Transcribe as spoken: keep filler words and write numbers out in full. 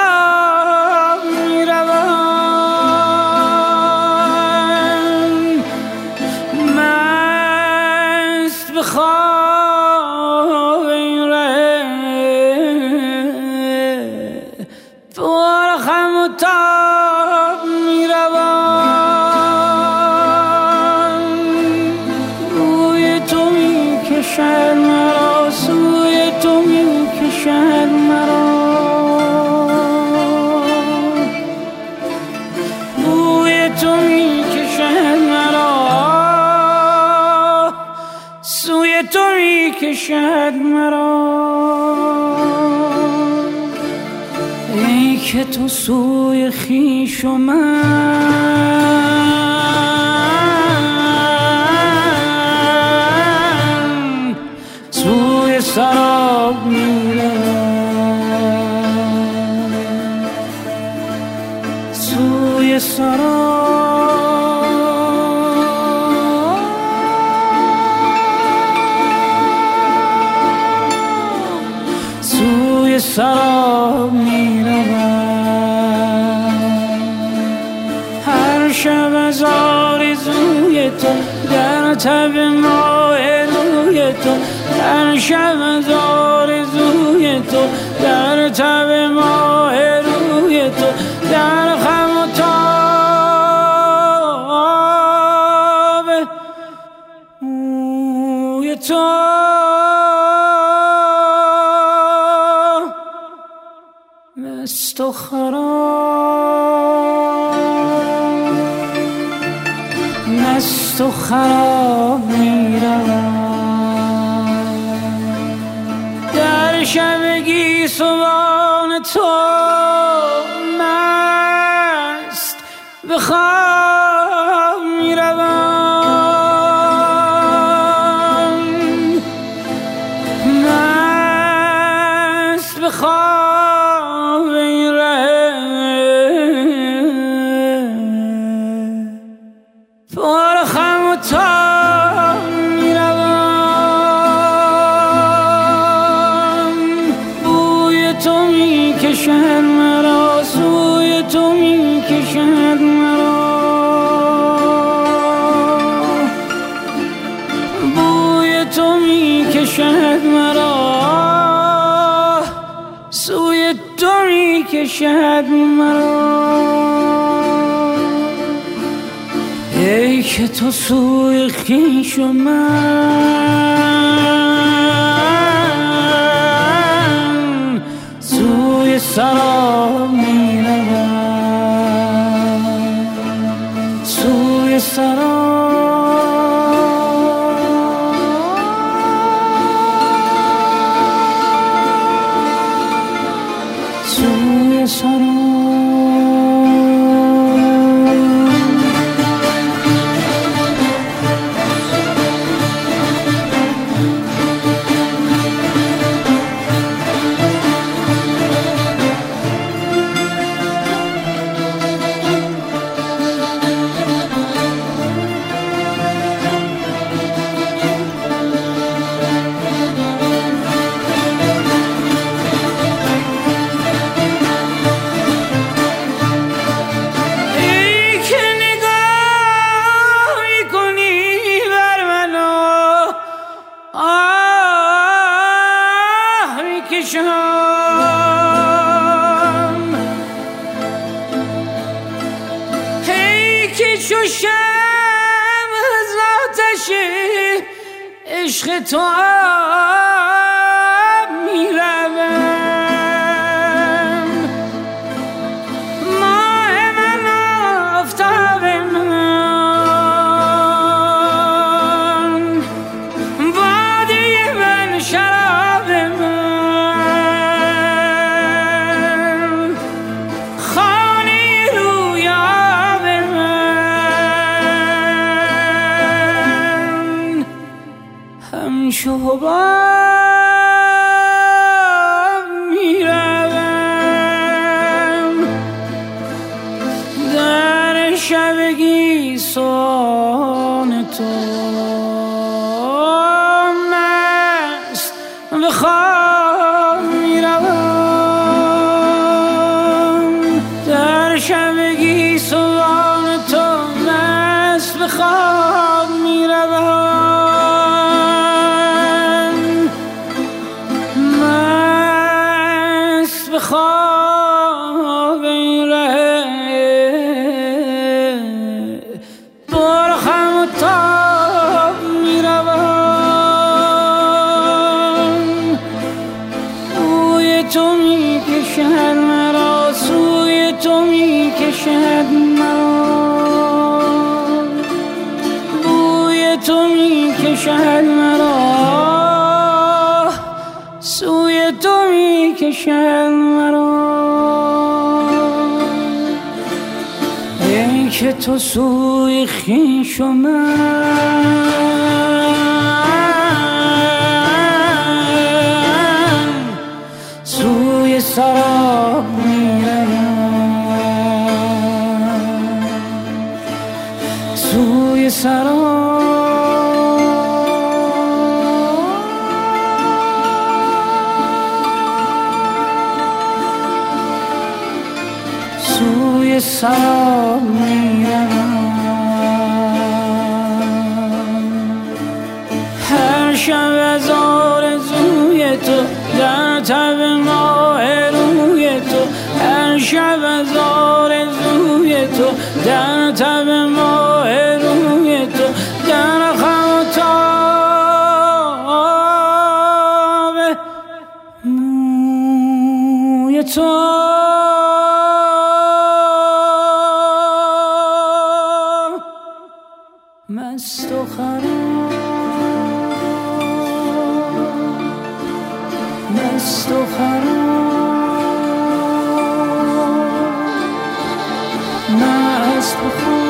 مست به خواب این ره پر خم و تاب میروم روی تو میکشد مرا سوی تو میکشد مرا روی تو میکشد مرا سوی تو میکشد مرا ای که تو سوی خویش و من سوی سراب میروم سوی سراب سوی سراب میروم هر شب از آرزوی تو در تب ماه روی تو هر شب از آرزوی تو در تب ماه روی تو در خم و تاب موی تو مست و خراب مست و خراب میروم در شب گیسوان تو مست به خواب میروم مست به خواب این ره پر خم و تاب میروم بوی تو میکشد مرا سوی تو میکشد مرا بوی تو میکشد مرا سوی تو میکشد مرا ای که تو سوی خویش و من سوی سراب میروم سوی سراب سوی سراب هی که چو شمع از آتش عشق تو آب میروم ماه من آفتاب من باده من شراب من خانه روی آب من همچو حباب میروم در شب گیسوان تو مست به خواب میروم کشد مرا، بوی تو می کشد مرا، سوی تو می کشد مرا. ای که تو سوی خویش و من سوی سراب میروم، سوی سراب، سوی سراب میروم. هر شب از آرزوی تو در تب ماه روی تو، هر شب از آرزوی تو در تب ماه روی تو، در خم و تاب موی تو، مست و خراب، مست و خراب، مست و خراب.